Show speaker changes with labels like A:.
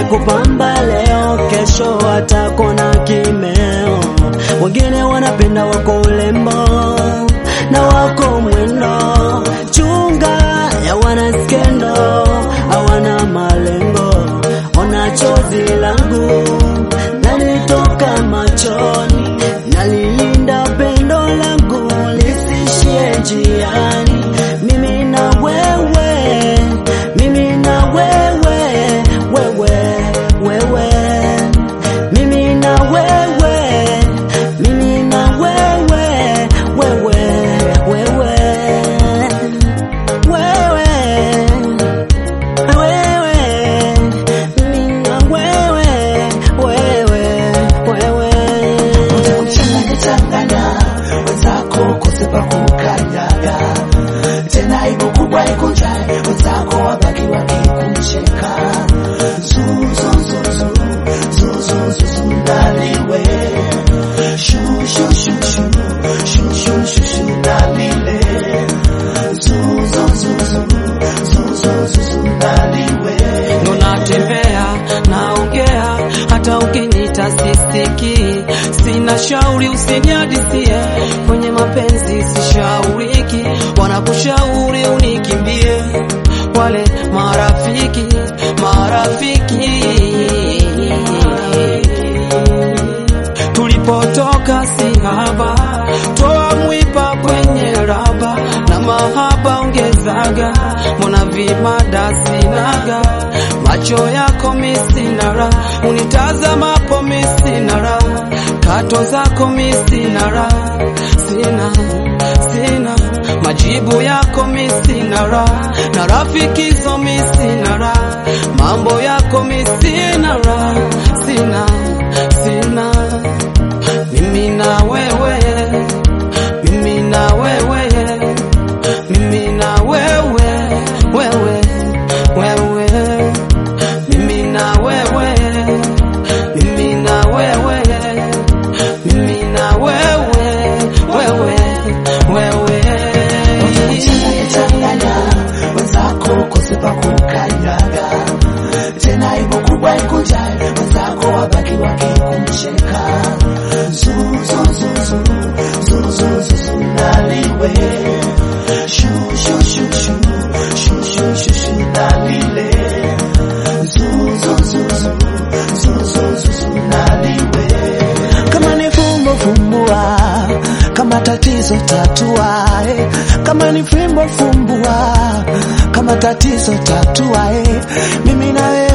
A: wamekupamba leo, kesho watakona kimeo. Wengine wanapenda wako ulembo na wako mwendo, chunga ya wana skendo, hawana malengo. Ona chozi langu nalitoka machoni, nalilinda pendo langu lisishie njiani. Mimi na wewe, mimi na wewe, wewe, mimi na wewe, mimi na wewe,
B: Kusepa kukanyaga tena ibu kubwa ikunjae wenzako wabaki wakikucheka. Zuzu naliwe shu nalile zuzu naliwe.
C: Unatembea naongea hata ukinita sisiki, sina shauri usiniadisie, kwenye mapenzi sishauriki, wanakushauri unikimbie wale marafiki. Tulipotoka si haba, toa mwiba kwenye raba, na mahaba ongezaga, mona vimada sinaga. Macho yako misinara, unitazama po misinara, kato zako misinara, sina majibu yako misinara, na rafiki zo misinara, mambo yako misinara, sina mimi na wewe, mimi na wewe, mimi na wewe, mimi na wewe, mimi na wewe, mimi na wewe.
B: Changanya wenzako kusepa kukanyaga tena ibu kubwa ikunjae wenzako wabaki wakikucheka. Zuzu naliwe shu nalile zuzu naliwe.
A: Kama ni fumbo fumbua, kama tatizo tatua, kama ni fimbo fumbua, kama tatizo tatua, mimi na wewe